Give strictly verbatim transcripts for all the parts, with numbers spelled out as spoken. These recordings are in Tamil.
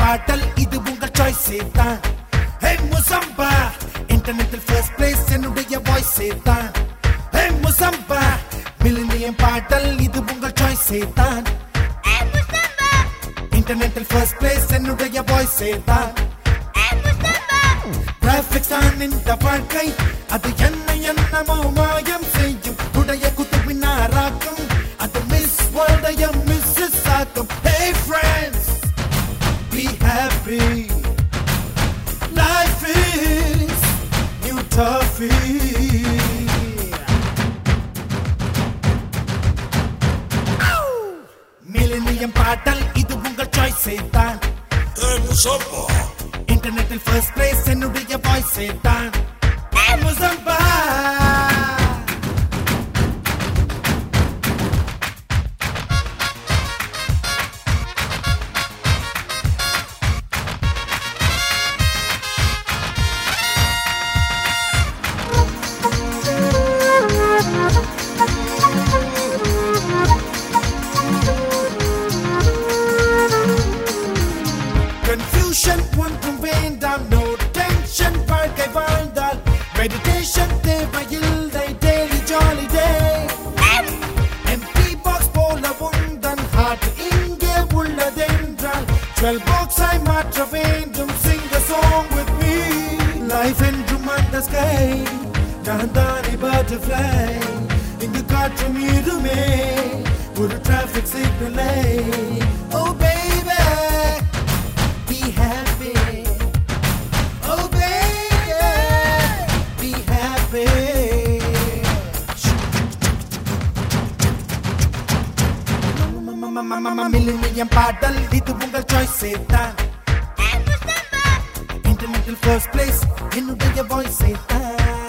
பாடல் இது உங்கள் சாய்ஸே தான். ஹே முசம்பா இன்டர்நெட்டில் ஃபர்ஸ்ட் பிளேஸ் என்னுடைய வாய்ஸே தான். ஹே முசம்பா மில்லினியம் பாடல் இது உங்கள் சாய்ஸே தான். இன்டர்நெட்டில் ஃபர்ஸ்ட் பிளேஸ் என்னுடைய வாய்ஸே தான். கிராபிக்ஸ் தான் இந்த வாழ்க்கை, அது என்ன என்னமோ மாயம் செய்யும். உடைய குத்துவினாராக்கும், அது மிஸ் வேர்ல்டையும் மிஸ்ஸஸ் ஆக்கும். Hey friends, be happy. Life is new toffee. Millennium பாடல் இது உங்கள் சாய்ஸே தான். முசம்பா இன்டர்நெட்டில் ஃபர்ஸ்ட் பிளேஸ் என்னுடைய வாய்ஸே தான். முசம்பா confusion ஒன்றும் வேண்டாம், no tension, வாழ்க்கை வாழ்ந்தால் meditation தேவையில்லை, daily jolly day. empty box போல உந்தன் heart இங்கே உள்ளதென்றால் twelve box ஆய் மாற்ற வேண்டும். sing a song with me. life என்றும் அந்த sky, நான் தானே butterfly. இங்கு காற்று மீதுமே ஒரு traffic signal. oh baby, be happy. Oh baby, be happy. Millennium பாடல் இது உங்கள் சாய்ஸே தான். இன்டர்நெட்டில் ஃபர்ஸ்ட் பிளேஸ் என்னுடைய வாய்ஸே தான்.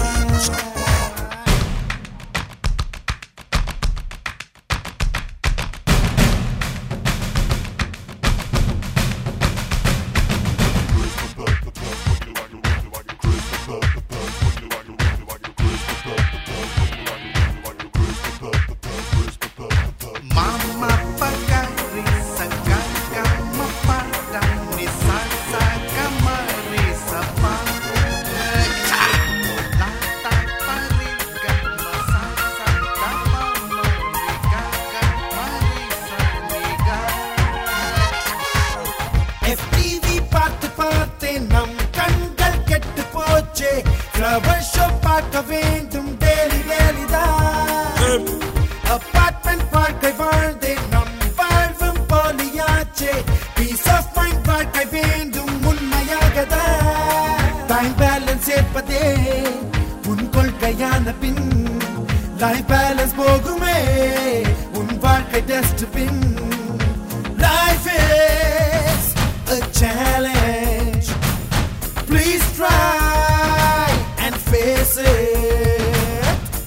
நம் கண்கள் கெட்டு போச்சே, ஃப்ளவர் ஷோ பார்க்க வேண்டும் டெய்லி டெய்லி தான். அபார்ட்மெண்ட் வாழ்க்கை வாழ்ந்தே நம் வாழ்வும் போலியாச்சே, பீஸ் ஆஃப் மைண்ட் வாழ்க்கை வேண்டும் உண்மையாக தான். டைம் பேலன்ஸ் சேர்ப்பதே உன் கொள்கையான பின், லைஃப் பேலன்ஸ் போகுமே உன் வாழ்க்கை dustbin. Life is a challenge, please try and face it.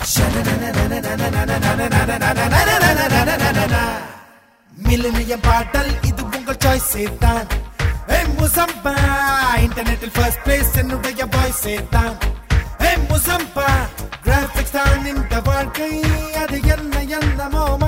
மில்லினியம் பாடல் இது உங்கள் சாய்ஸே தான். முசம்பா இன்டர்நெட்டில் ஃபர்ஸ்ட் பிளேஸ் என்னுடைய வாய்ஸே தான். முசம்பா கிராபிக்ஸ் தான் இந்த வாழ்க்கை, அது என்ன என்னமோ